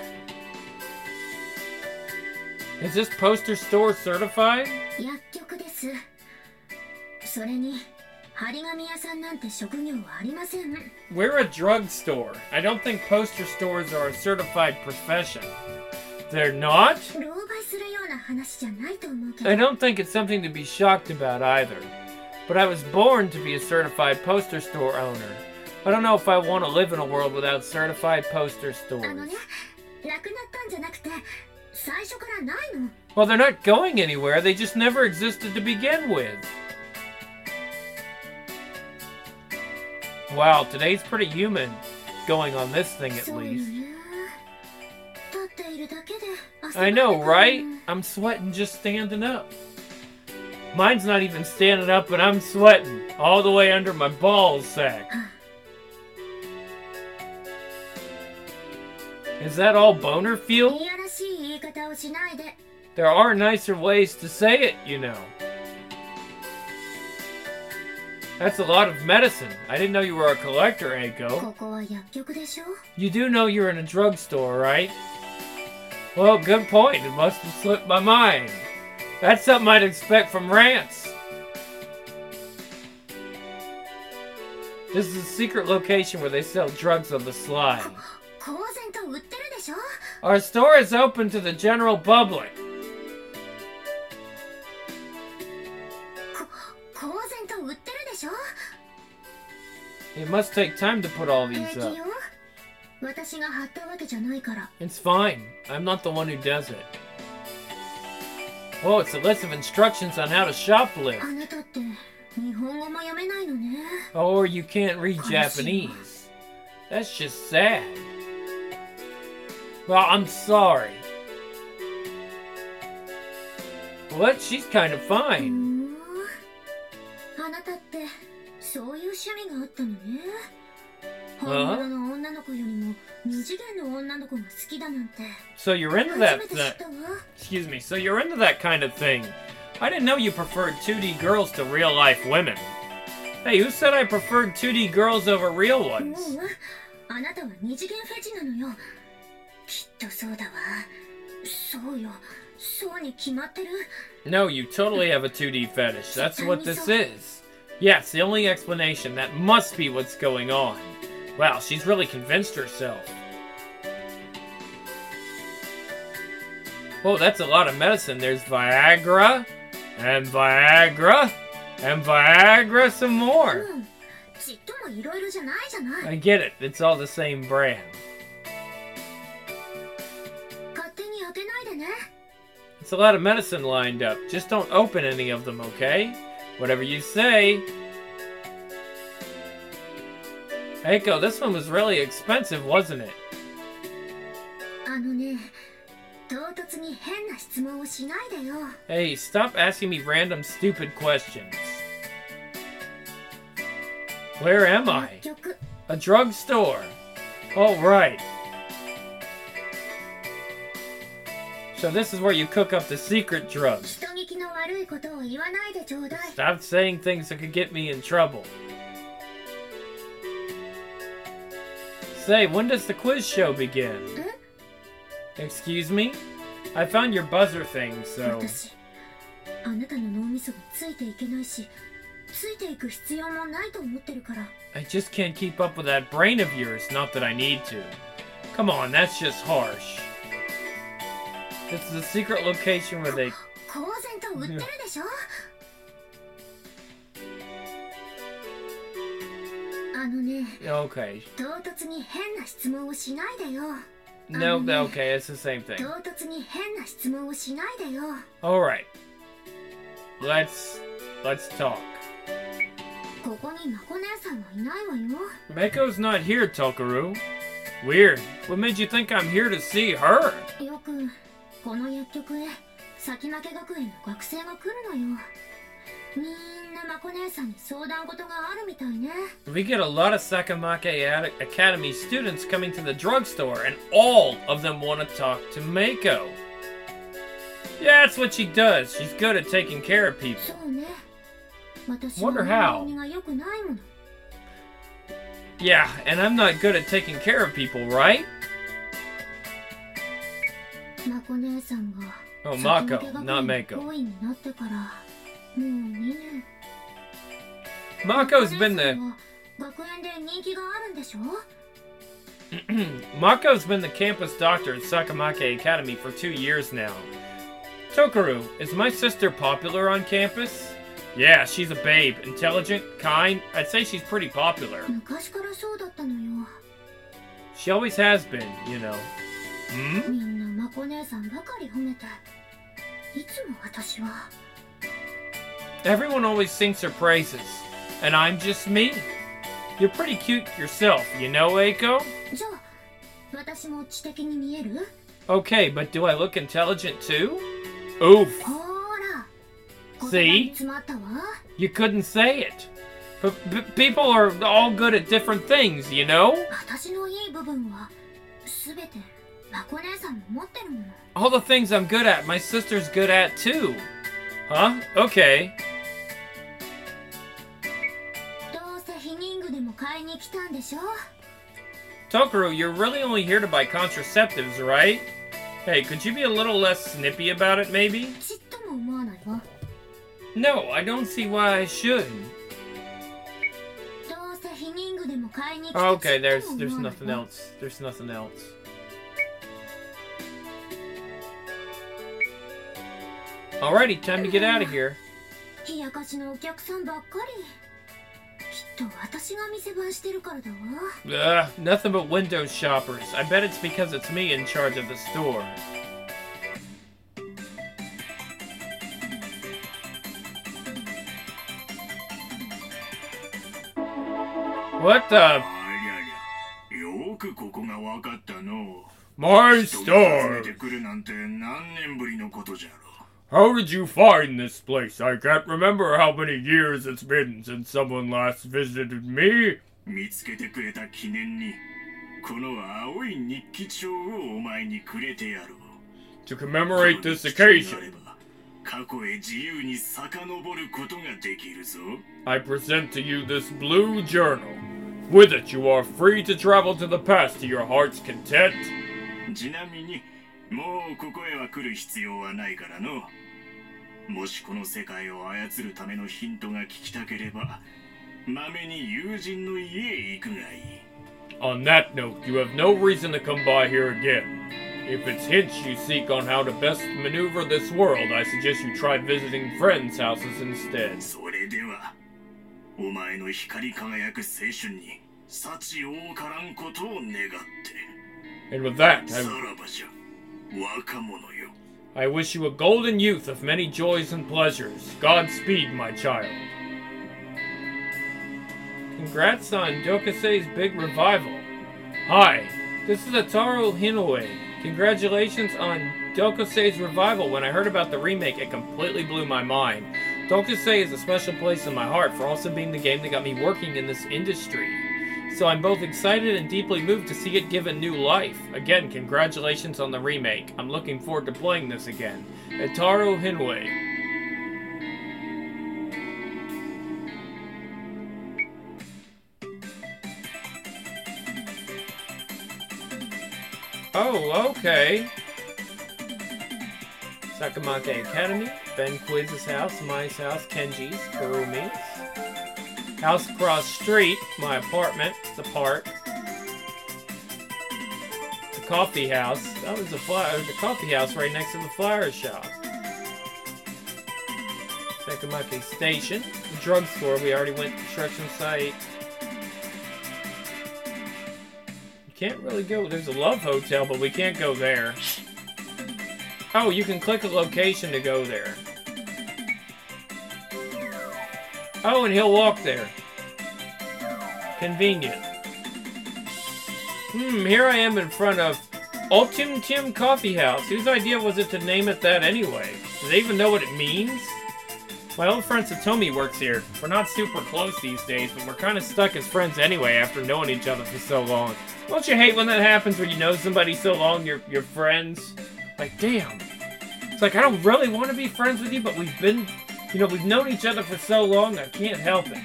Is this poster store certified? 薬局です。それに張り紙屋さんなんて職業はありません。 We're a drugstore. I don't think poster stores are a certified profession. They're not? 狼狽するような話じゃないと思うけ I ど。 don't think it's something to be shocked about either. But I was born to be a certified poster store owner. I don't know if I want to live in a world without certified poster あの stores. ね、なくなったんじゃなくて、最初からないの。 Well, they're not going anywhere. They just never existed to begin with. Wow, today's pretty human. Going on this thing at そうよ least. ね。立っているだけで汗 I が know, 出てくる right? の。 I'm sweating just standing up. Mine's not even standing up, but I'm sweating all the way under my ball sack. Is that all boner い fuel? やらしい言い方をしないで。 There are nicer ways to say it, you know. That's a lot of medicine. I didn't know you were a collector, Eiko. ここは薬局でしょ。 You do know you're in a drugstore, right? Well, good point. It must have slipped my mind. That's something I'd expect from rants. This is a secret location where they sell drugs on the sly. 公然と売ってるでしょ。 Our store is open to the general public. こ公然と売ってるでしょ。 It must take time to put all 平 these 気 up. よ。私が貼ったわけじゃないから。 It's fine. I'm not the one who does it. Oh, it's a list of instructions on how to shoplift. あなたって日本語も読めないのね。 Or you can't read Japanese. That's just sad. Well, I'm sorry. What? She's kind of うー fine. ん。あなたってそういう趣味があったのね。本物の女の子よりも二次元の女の子が好きだなんて。 So you're into 初 that めて知 thing. ったわ。 Excuse me. So you're into that kind of thing. I didn't know you preferred two D girls to real life women. Hey, who said I preferred two D girls over real も ones? うあなたは二次元フェチなのよ。きっとそうだわ。そうよ。そうに決まってる。 No, you totally have a two D fetish. That's what this is. Yes, the only explanation. That must be what's going on. Wow, she's really convinced herself. Whoa, that's a lot of medicine. There's Viagra, and Viagra, and Viagra some う more. ん。ちっともいろいろじゃないじゃない。 I get it. It's all the same brand. 勝手に当てないでね。 It's a lot of medicine lined up. Just don't open any of them, okay? Whatever you say. Eiko, this one was really expensive, wasn't it? あのね、唐突に変な質問をしないでよ。 Hey, stop asking me random stupid questions. Where am I? 薬局。 A drugstore. Oh, right. So this is where you cook up the secret drugs. 人聞きの悪いことを言わないでちょうだい。 Stop saying things that could get me in trouble. Say, when does the quiz show begin? え Excuse me? I found your buzzer thing, so... 私、あなたの脳みそがついていけないし、ついていく必要もないと思ってるから。 I just can't keep up with that brain of yours, not that I need to. Come on, that's just harsh. This is a secret location where they... 公然と売ってるでしょ。あのね、 Okay. 唐突に変な質問をしないでよ。 No, Um, okay, it's the same 唐 thing. 突に変な質問をしないでよ。 Alright. Let's... Let's talk. ここにマコ姉さんはいないわよ。 Mako's not here, Tokaru. Weird. What made you think I'm here to see her? よくこの薬局へ先負け学園の学生が来るのよ。みんなマコ姉さんに相談事があるみたいね。 We get a lot of Sakamake Ad- Academy students coming to the drugstore, and all of them want to talk to Mako. Yeah, that's what she does. She's good at taking care of people. そうね。私 Wonder は how. 耳が良くないもの。 Yeah, and I'm not good at taking care of people, right? マコ姉さんが Oh, 先 Mako, 負け学 not 園の Mako. 行為になってからもうにねん。 Mako's been the 学園で人気があるんでしょ？ Mako's been the campus doctor at Sakamake Academy for two years now. Tokaru, is my sister popular on campus? Yeah, she's a babe, intelligent, kind. I'd say she's pretty popular. 昔からそうだったのよ。 She always has been, you know. Hmm? みんなマコ姉さんばかり褒めて、いつも私は。 Everyone always sings her praises, and I'm just me. You're pretty cute yourself, you know, Eiko? じゃあ、私も知的に見える？ Okay, but do I look intelligent too? Oof. ほら、言葉 See? に詰まったわ。 You couldn't say it. But b- people are all good at different things, you know? 私のいい部分はすべてマコ姉さんも持ってるもの。 All the things I'm good at, my sister's good at too. Huh? Okay. どうせヒニングでも買いに来たんでしょ？ Tokaru, you're really only here to buy contraceptives, right? Hey, could you be a little less snippy about it, maybe? ちっとも思わないわ。 No, I don't see why I should. どうせヒニングでも買いに来た Oh, okay, ちっ there's とも there's 思わない nothing わ。 else. There's nothing else. Alrighty, time to get out of here. 冷やかしのお客さんばっかり。きっと私が店番してるからだわ。 Ugh, nothing but Windows shoppers. I bet it's because it's me in charge of the store. What the? ありゃりゃ、よくここがわかったの。 My 人が訪ね store! てくるなんて何年ぶりのことじゃろ。 How did you find this place? I can't remember how many years it's been since someone last visited me. 見つけてくれた記念に、この青い日記帳をお前にくれてやろう。 To commemorate this この日記帳 occasion, があれば過去へ自由に遡ることができるぞ。 I present to you this blue journal. With it, you are free to travel to the past to your heart's content. ちなみに、もうここへは来る必要はないからの。もしこの世界を操るためのヒントが聞きたければ、まめに友人の家へ行くがいい。 On that note, you have no reason to come by here again. If it's hints you seek on how to best maneuver this world, I suggest you try visiting friends' houses instead. それでは、お前の光り輝く青春に幸多からんことを願って。 And with that, さ I, らばじゃ、若者よ。 I wish you a golden youth of many joys and pleasures. Godspeed, my child. Congrats on Dokasei's big revival. Hi, this is Ataro Hinoue. Congratulations on Dokasei's revival. When I heard about the remake, it completely blew my mind. Dokasei is a special place in my heart for also being the game that got me working in this industry. So I'm both excited and deeply moved to see it given new life. Again, congratulations on the remake. I'm looking forward to playing this again. Ataro Hinoue. Oh, okay. Sakamake Academy, Ben Quiz's house, my house, Kenji's, Kurumi's. House across street, my apartment, the park. The coffee house, that was the flower, the coffee house right next to the flower shop. Sakamake Station, the drugstore, we already went to construction site. Can't really go. There's a Love Hotel, but we can't go there. Oh, you can click a location to go there. Oh, and he'll walk there. Convenient. Hmm, here I am in front of Ultim Tim Coffee House. Whose idea was it to name it that anyway? Do they even know what it means? My old friend Satomi works here. We're not super close these days, but we're kind of stuck as friends anyway after knowing each other for so long. Don't you hate when that happens, when you know somebody so long, you're, you're friends? Like, damn. It's like, I don't really want to be friends with you, but we've been, you know, we've known each other for so long, I can't help it.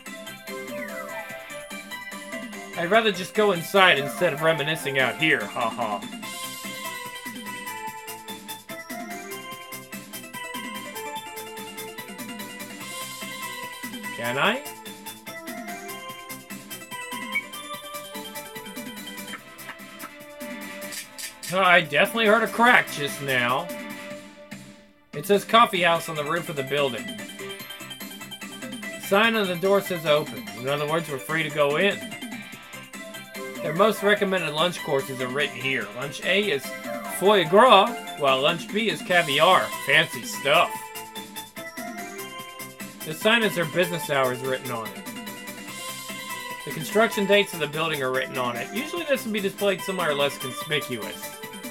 I'd rather just go inside instead of reminiscing out here, haha. Can I? Oh, I definitely heard a crack just now. It says coffee house on the roof of the building. The sign on the door says open. In other words, we're free to go in. Their most recommended lunch courses are written here. Lunch A is foie gras, while lunch B is caviar. Fancy stuff. The sign has their business hours written on it. The construction dates of the building are written on it. Usually this would be displayed somewhere less conspicuous.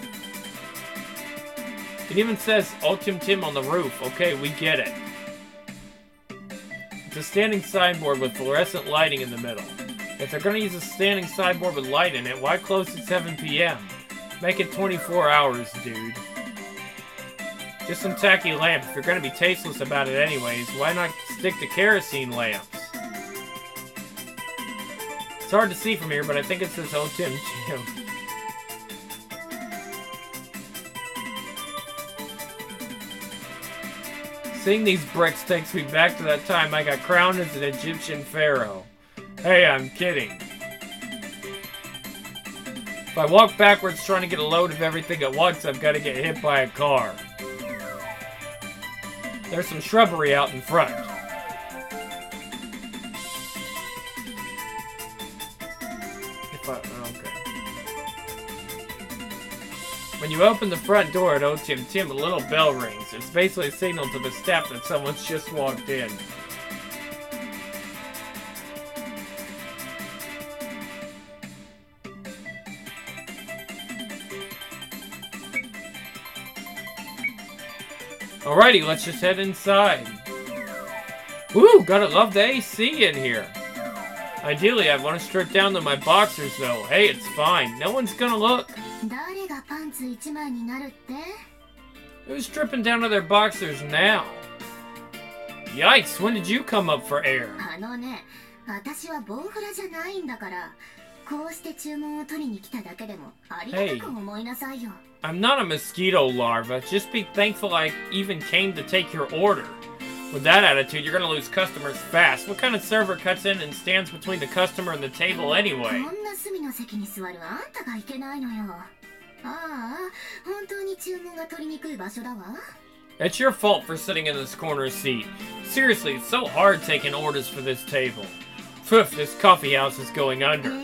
It even says Ultim Tim on the roof. Okay, we get it. It's a standing signboard with fluorescent lighting in the middle. If they're going to use a standing signboard with light in it, why close at seven p m? Make it twenty-four hours, dude. Just some tacky lamp. If you're going to be tasteless about it anyways, why not stick to kerosene lamps? It's hard to see from here, but I think it says Ultim Tim. Seeing these bricks takes me back to that time I got crowned as an Egyptian pharaoh. Hey, I'm kidding. If I walk backwards trying to get a load of everything at once, I've got to get hit by a car. There's some shrubbery out in front. If I, okay. When you open the front door at Ultim Tim, a little bell rings. It's basically a signal to the staff that someone's just walked in. Alrighty, let's just head inside. Woo, gotta love the A C in here. Ideally, I'd want to strip down to my boxers though. Hey, it's fine. No one's gonna look. Who's stripping down to their boxers now? Yikes, when did you come up for air? Hey, I'm not a mosquito larva. Just be thankful I even came to take your order. With that attitude, you're gonna lose customers fast. What kind of server cuts in and stands between the customer and the table anyway? It's your fault for sitting in this corner seat. Seriously, it's so hard taking orders for this table. Phew, this coffee house is going under.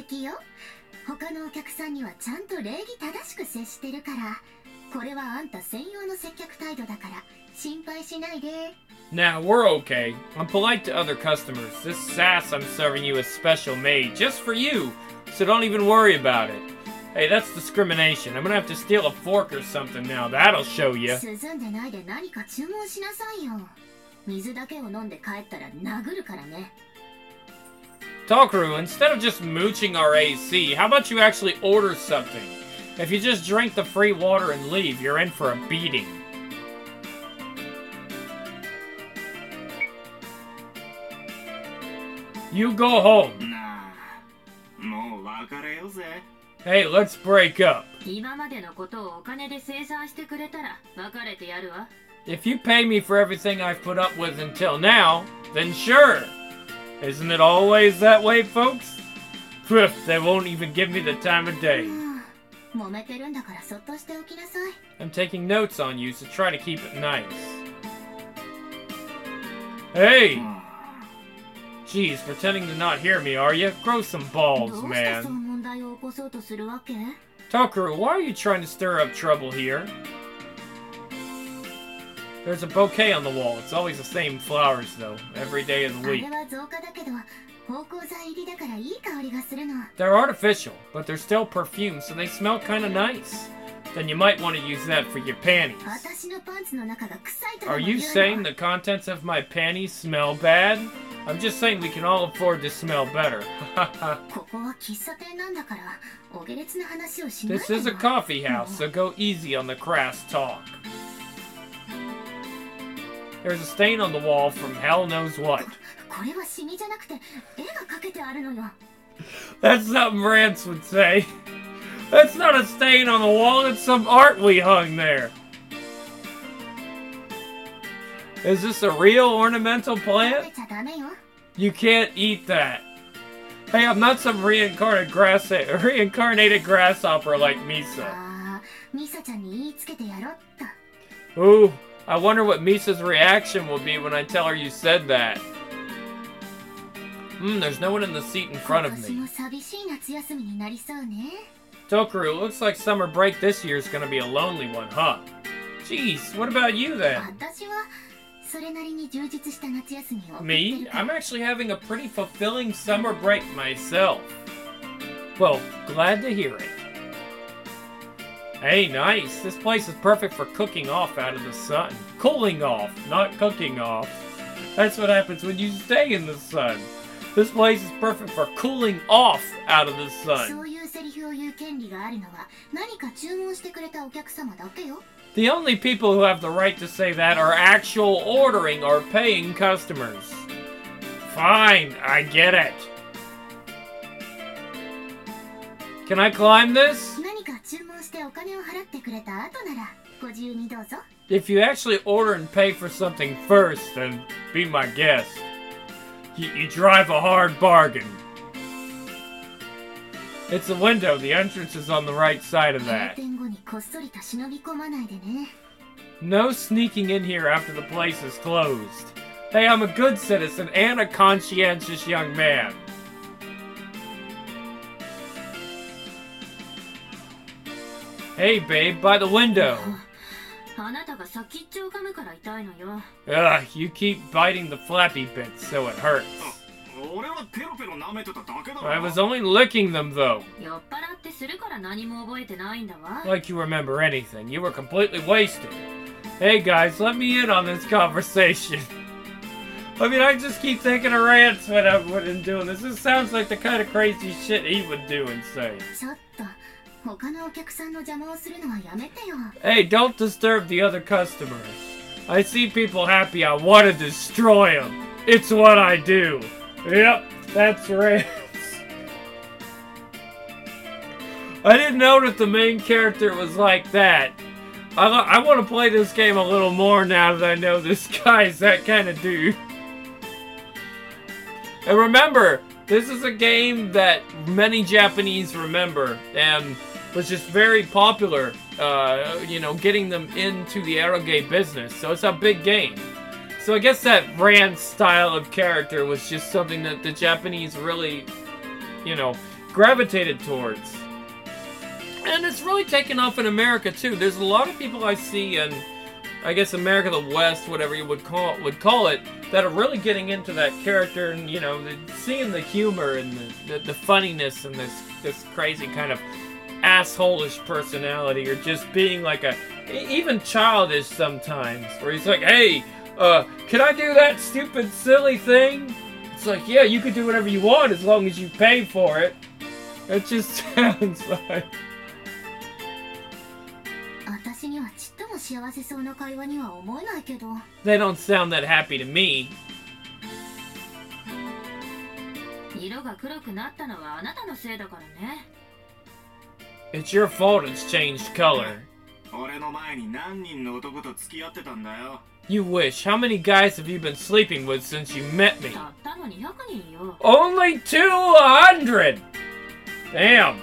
Now, we're okay. I'm polite to other customers. This sass I'm serving you is special made, just for you, so don't even worry about it. Hey, that's discrimination. I'm gonna have to steal a fork or something now. That'll show you. Tokaru, instead of just mooching our A C, how about you actually order something? If you just drink the free water and leave, you're in for a beating. You go home. Hey, let's break up. If you pay me for everything I've put up with until now, then sure. Isn't it always that way, folks? Pff, they won't even give me the time of day. I'm taking notes on you, so try to keep it nice. Hey! Jeez, pretending to not hear me, are you? Grow some balls, man. Tokaru, why are you trying to stir up trouble here? There's a bouquet on the wall. It's always the same flowers, though, every day of the week. 芳香剤入りだからいい香りがするの。 They're artificial, but they're still perfume, so they smell kind of nice. Then you might want to use that for your panties. 私のパンツの中が臭いとでも Are 言う you の？ saying the contents of my panties smell bad? I'm just saying we can all afford to smell better. ここは喫茶店なんだから、お下劣な話をしない This で is a よ。 coffee house, so go easy on the crass talk. There's a stain on the wall from hell knows what. これはシミじゃなくて絵が描けてあるのよ。 That's something Rance would say. That's not a stain on the wall, it's some art we hung there. Is this a real ornamental 食 plant? べちゃダメよ。 You can't eat that. Hey, I'm not some reincarnated grass reincarnated grasshopper like Misa. ああ、ミサちゃんに言いつけてやろっと。 Ooh, I wonder what Misa's reaction will be when I tell her you said that. Hmm, there's no one in the seat in front of 今年 me. も寂しい夏休みになりそうね。 Tokaru, it looks like summer break this year is gonna be a lonely one, huh? Jeez, what about you then? 私はそれなりに充実した夏休みを送って Me? るか I'm ら。 actually having a pretty fulfilling summer break myself. Well, glad to hear it. Hey, nice. This place is perfect for cooking off out of the sun. Cooling off, not cooking off. That's what happens when you stay in the sun. This place is perfect for cooling off out of the そ sun. ういうセリフを言う権利があるのは何か注文してくれたお客様だけよ。 The only people who have the right to say that are actual ordering or paying customers. Fine, I get it. Can I climb this? 何か注文してお金を払ってくれた後ならご自由にどうぞ。 If you actually order and pay for something first, then be my guest. You, you drive a hard bargain. It's a window. The entrance is on the right side of 閉 that. 店後にこっそりと忍び込まないでね。 No sneaking in here after the place is closed. Hey, I'm a good citizen and a conscientious young man. Hey, babe, by the window. あなたが先っちょを噛むから痛いのよ。 Ugh, you keep biting the flappy bits, so it hurts. 俺はペロペロ舐めてただけだろ。 I was only licking them, though. 酔っ払ってするから何も覚えてないんだわ。 Like you remember anything. You were completely wasted. Hey, guys, let me in on this conversation. I mean, I just keep thinking of Rance when I'm, when I'm doing this. This sounds like the kind of crazy shit he would do and say. ちょっと他のお客さんの邪魔をするのはやめてよ。 Hey, don't disturb the other customers. I see people happy, I want to destroy them. It's what I do. Yep, that's Rance. I didn't know that the main character was like that. I, I want to play this game a little more now that I know this guy's that kind of dude. And remember, this is a game that many Japanese remember and was just very popular, uh, you know, getting them into the eroge business. So it's a big game. So I guess that Rance style of character was just something that the Japanese really, you know, gravitated towards. And it's really taken off in America too. There's a lot of people I see in, I guess, America the West, whatever you would call it, would call it, that are really getting into that character and, you know, the, seeing the humor and the, the, the funniness and this this crazy kind of asshole-ish personality, or just being like a, even childish sometimes, where he's like, hey, uh, can I do that stupid, silly thing? It's like, yeah, you can do whatever you want as long as you pay for it. It just sounds like... 私にはちっとも幸せそうな会話には思えないけど。 They don't sound that happy to me. 色が黒くなったのはあなたのせいだからね。 It's your fault it's changed color. 俺の前に何人の男と付き合ってたんだよ。 You wish. How many guys have you been sleeping with since you met me? たったのにひゃくにんよ。 Only two hundred! Damn.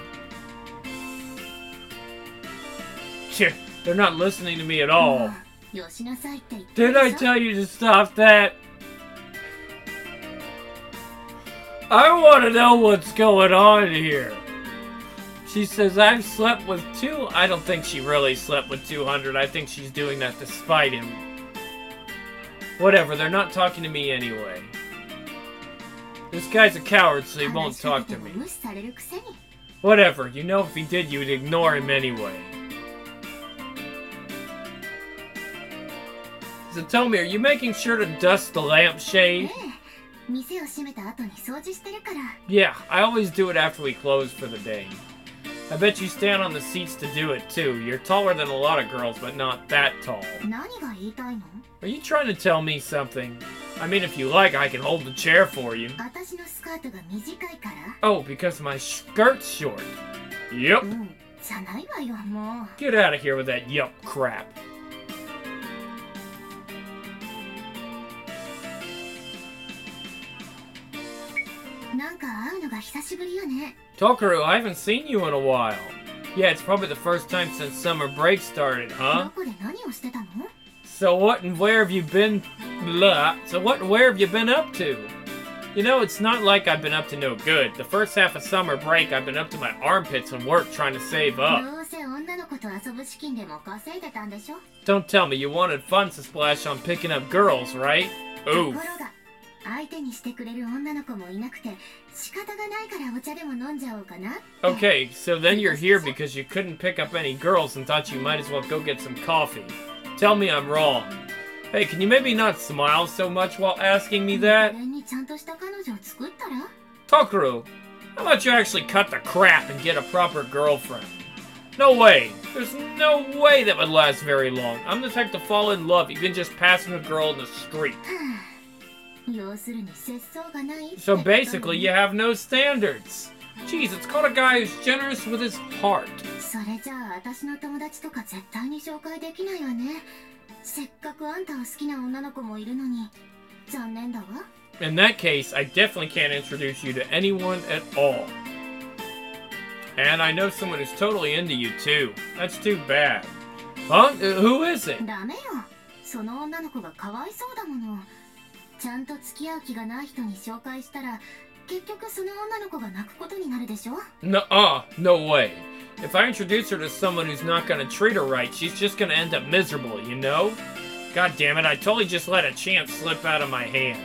Phew, they're not listening to me at all. よしなさいって言ってる Did I でしょ。 tell you to stop that? I want to know what's going on here. She says, I've slept with two. I don't think she really slept with two hundred. I think she's doing that to spite him. Whatever, they're not talking to me anyway. This guy's a coward, so he won't 話しか talk け to ても me. 無視されるくせに。 Whatever, you know if he did, you'd ignore him anyway. So tell me, are you making sure to dust the え lampshade? え、店を閉めた後に掃除してるから。 Yeah, I always do it after we close for the day. I bet you stand on the seats to do it too. You're taller than a lot of girls, but not that tall. 何が言いたいの？ Are you trying to tell me something? I mean, if you like, I can hold the chair for you. 私のスカートが短いから？ Oh, because my skirt's short. Yep. うん、じゃないわよ、も Get out of here with that yup crap. う。なんか会うのが久しぶりよね。 Tokaru, I haven't seen you in a while. Yeah, it's probably the first time since summer break started, ど huh? こで何をしてたの？ So what and where have you been? Blah. So what and where have you been up to? You know, it's not like I've been up to no good. The first half of summer break, I've been up to my armpits and work trying to save up. どうせ女の子と遊ぶ資金でも稼いでたんでしょ？ Don't tell me you wanted funds to splash on picking up girls, right? ところ Oof. が、相手にしてくれる女の子もいなくて仕方がないからお茶でも飲んじゃおうかなって。 Okay, so then you're here because you couldn't pick up any girls and thought you might as well go get some coffee. Tell me I'm wrong. Hey, can you maybe not smile so much while asking me that? それにちゃんとした彼女を作ったら？ Tokaru, how about you actually cut the crap and get a proper girlfriend? No way. There's no way that would last very long. I'm the type to fall in love even just passing a girl in the street. 要するに節操がないって。 So basically, you have no standards. Jeez, it's called a guy who's generous with his heart. それじゃあ私の友達とか絶対に紹介できないわね。せっかくあんたを好きな女の子もいるのに残念だわ。 In that case, I definitely can't introduce you to anyone at all. And I know someone who's totally into you too. That's too bad. Huh? Uh, who is it? ダメよ。その女の子がかわいそうだもの。ちゃんと付き合う気がない人に紹介したら結局その女の子が泣くことになるでしょ？ Nuh-uh, no way. If I introduce her to someone who's not gonna treat her right, she's just gonna end up miserable, you know? God damn it, I totally just let a chance slip out of my hands.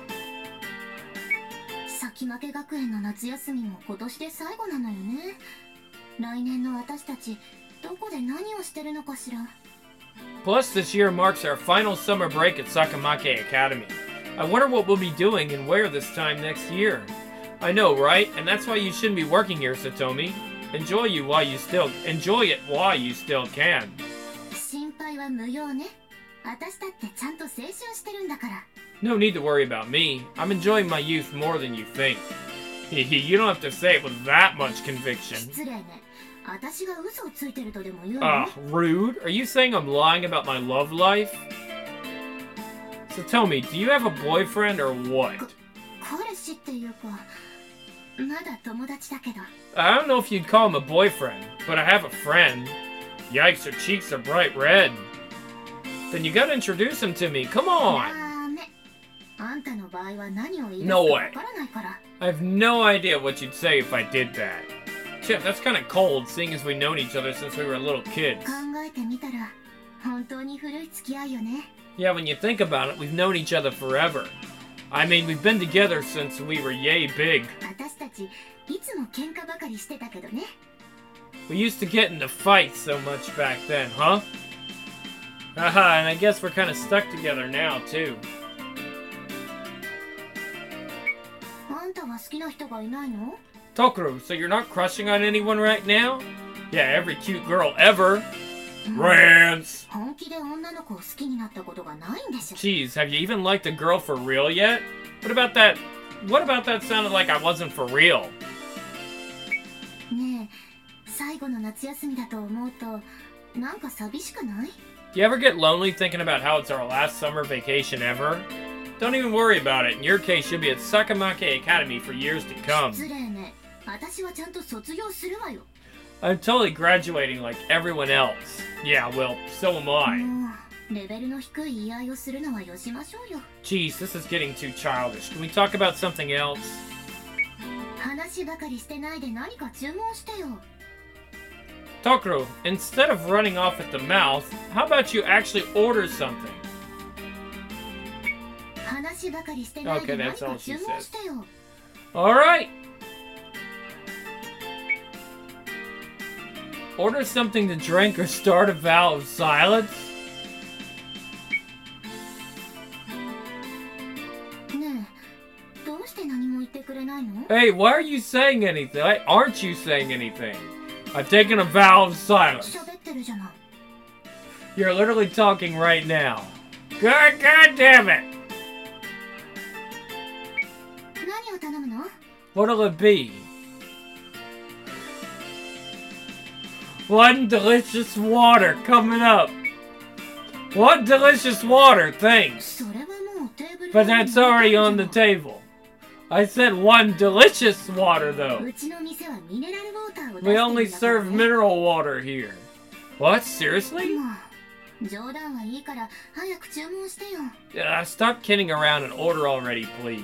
先負け学園の夏休みも今年で最後なのよね。来年の私たちどこで何をしてるのかしら。 Plus, this year marks our final summer break at Sakamake Academy. I wonder what we'll be doing and where this time next year. I know, right? And that's why you shouldn't be working here, Satomi. Enjoy you while you still enjoy it while you still can. 心配は無用ね。私だってちゃんと青春してるんだから。 No need to worry about me. I'm enjoying my youth more than you think. You don't have to say it with that much conviction. 失礼ね。私が嘘をついてるとでも言うの？ Ah, rude? Are you saying I'm lying about my love life? So tell me, do you have a boyfriend or what? 彼氏っていうか、まだ友達だけど。 I don't know if you'd call him a boyfriend, but I have a friend. Yikes, her cheeks are bright red. Then you gotta introduce him to me, come on! ダメ。あんたの場合は何を言い出す No か way. わからないから。 I have no idea what you'd say if I did that. Chip, that's kinda cold, seeing as we've known each other since we were little kids. 考えてみたら、本当に古い付き合いよね。 Yeah, when you think about it, we've known each other forever. I mean, we've been together since we were yay big. 私たち、いつも喧嘩ばかりしてたけどね。 We used to get into fights so much back then, huh? Haha, and I guess we're kinda stuck together now, too. あんたは好きな人がいないの？ Tokaru, so you're not crushing on anyone right now? Yeah, every cute girl ever. Rants! 本気で女の子を好きになったことがないんでしょ。 Jeez, have you even liked a girl for real yet? What about that? What about that sounded like I wasn't for real? ねえ、最後の夏休みだと思うと、なんか寂しくない？ Do you ever get lonely thinking about how it's our last summer vacation ever? Don't even worry about it. In your case, you'll be at Sakamake Academy for years to come. 失礼ね。私はちゃんと卒業するわよ。 I'm totally graduating like everyone else. Yeah, well, so am I. もう、レベルの低い言い合いをするのはよしましょうよ。 Jeez, this is getting too childish. Can we talk about something else? 話ばかりしてないで何か注文してよ。 Tokaru, instead of running off at the mouth, how about you actually order something? 話ばかりしてないで Okay, 何 that's か all she 注文してよ。 Alright. Order something to drink or start a vow of silence? ねえ、どうして何も言ってくれないの？ Hey, why are you saying anything? Aren't you saying anything? I've taken a vow of silence. 喋ってるじゃない。 You're literally talking right now. God, God damn it! 何を頼むの？ What'll it be? One delicious water coming up. One delicious water, thanks. それはもうテーブル But that's already on the table. I said one delicious water, though. うちの店はミネラルウォーターを出して We るん only だから serve ね。 mineral water here. What? Seriously? もう冗談はいいから早く注文してよ。 Uh, stop kidding around and order already, please.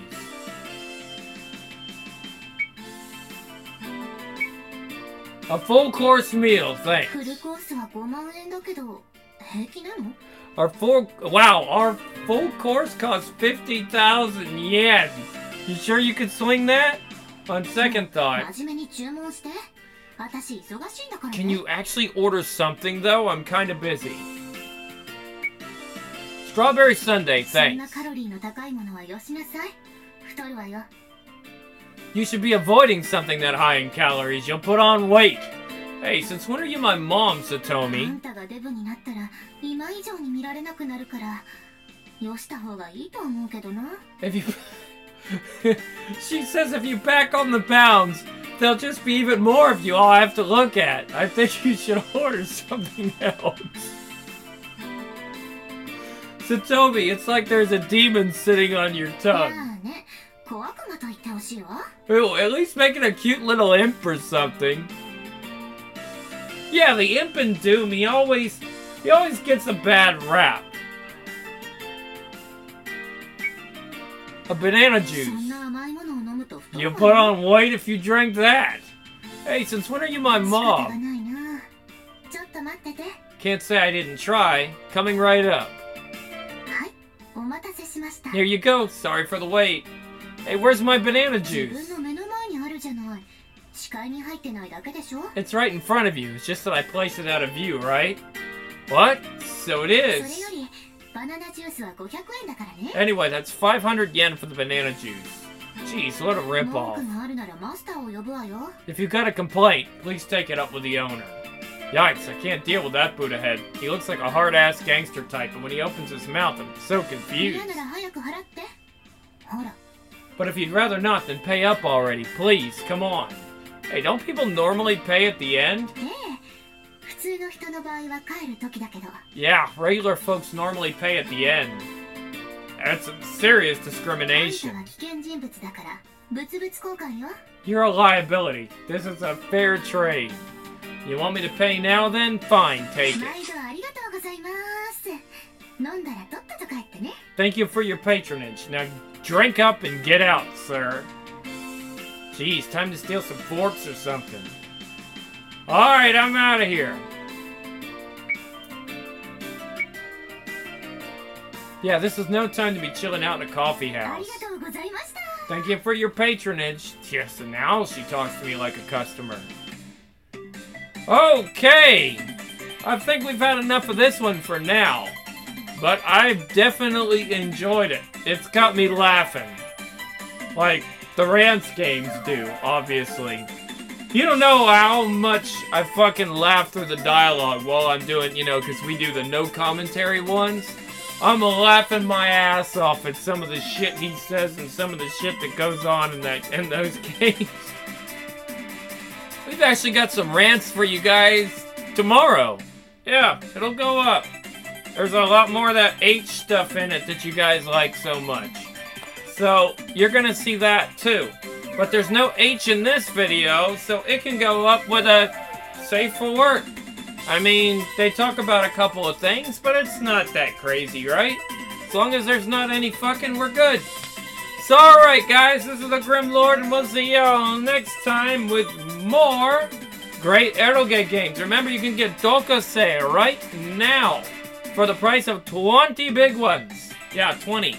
A full course meal, フ thanks. ルコースはごまん円だけど平気なの？ Our full wow, our full course costs fifty thousand yen. You sure you could swing that? On second thought, 真面目に注文して。私忙しいんだからね。 can you actually order something though? I'm kind of busy. Strawberry sundae, そんな thanks. カロリーの高いものはよしなさい。太るわよ。 You should be avoiding something that high in calories. You'll put on weight. Hey, since when are you my mom, あ Satomi? んたがデブになったら今以上に見られなくなるからよした方がいいと思うけどな。 If you... She says if you pack on the pounds, there'll just be even more of you I'll have to look at. I think you should order something else. Satomi, it's like there's a demon sitting on your ま tongue. あね、小悪魔と言ってほしいわ。 Ew, at least make it a cute little imp or something. Yeah, the imp in Doom, he always... He always gets a bad rap. A banana そ juice. んな甘いものを飲むと太る You わ put よ。 on weight if you drink that. Hey, since when are you my 仕方が mom? ないな。ちょっと待ってて。 Can't say I didn't try. Coming right up. はい、お待たせしました。 Here you go. Sorry for the wait. Hey, where's my banana 自 juice? 分の目の前にあるじゃない。視界に入ってないだけでしょ。 It's right in front of you. It's just that I placed it out of view, right? What? So it それよ is. りバナナジュースはごひゃくえんだからね。 Anyway, that's five hundred yen for the banana juice. Jeez, what a 文 ripoff. 句があるならマスターを呼ぶわよ。 If you've got a complaint, please take it up with the owner. Yikes, I can't deal with that Buddha head. He looks like a hard-ass gangster type, and when he opens his mouth, I'm so 嫌 confused. なら早く払って。ほら、 But if you'd rather not, then pay up already, please, come on. Hey, don't people normally pay at the end? ええ、普通の人の場合は帰る時だけど。 Yeah, regular folks normally pay at the end. That's some serious あんた discrimination. は危険人物だから物々交換よ。 You're a liability. This is a fair trade. You want me to pay now then? Fine, take 毎 it. 度ありがとうございます。飲んだらとっとと帰ってね。 Thank you for your patronage. Now drink up and get out, sir. Jeez, time to steal some forks or something. Alright, I'm out of here. Yeah, this is no time to be chilling out in a coffee あ house. りがとうございました。 Thank you for your patronage. Yes, and now she talks to me like a customer. Okay! I think we've had enough of this one for now. But I've definitely enjoyed it. It's got me laughing. Like the Rance games do, obviously. You don't know how much I fucking laugh through the dialogue while I'm doing, you know, because we do the no commentary ones. I'm laughing my ass off at some of the shit he says and some of the shit that goes on in that in those games. We've actually got some rants for you guys tomorrow. Yeah, it'll go up. There's a lot more of that H stuff in it that you guys like so much. So, you're gonna see that too. But there's no H in this video, so it can go up with a safe for work. I mean, they talk about a couple of things, but it's not that crazy, right? As long as there's not any fucking, we're good. So, alright guys, this is the Grim Lord, and we'll see y'all next time with more great Eroge games. Remember, you can get Dokase right now for the price of twenty big ones. Yeah, twenty.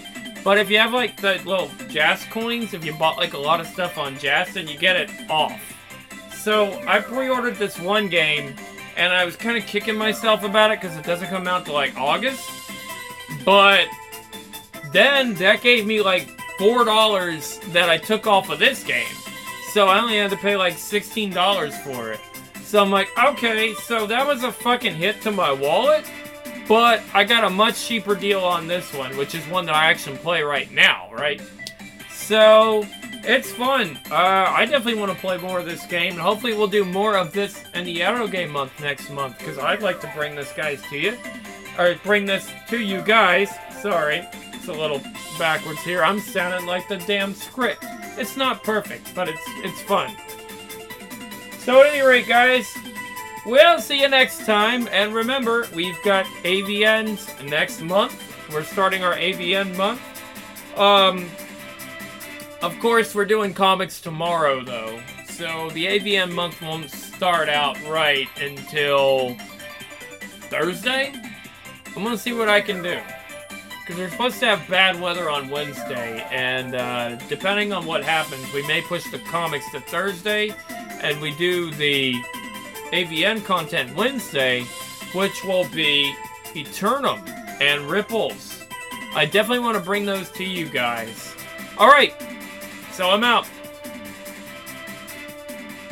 But if you have like the little Jas coins, if you bought like a lot of stuff on Jas, then you get it off. So I pre-ordered this one game, and I was kind of kicking myself about it because it doesn't come out till like August. But then that gave me like four dollars that I took off of this game. So I only had to pay like sixteen dollars for it. So I'm like, okay, so that was a fucking hit to my wallet. But I got a much cheaper deal on this one, which is one that I actually play right now, right? So, it's fun. Uh, I definitely want to play more of this game, and hopefully we'll do more of this in the Euro Game Month next month, because I'd like to bring this guys to you. Or bring this to you guys. Sorry, it's a little backwards here. I'm sounding like the damn script. It's not perfect, but it's it's fun. So at any rate, guys, we'll see you next time. And remember, we've got A V Ns next month. We're starting our A V N month. Um, of course, we're doing comics tomorrow, though. So the A V N month won't start out right until Thursday. I'm going to see what I can do. Because we're supposed to have bad weather on Wednesday. And uh, depending on what happens, we may push the comics to Thursday. And we do the A V N content Wednesday, which will be Eternum and Ripples. I definitely want to bring those to you guys. Alright, so I'm out.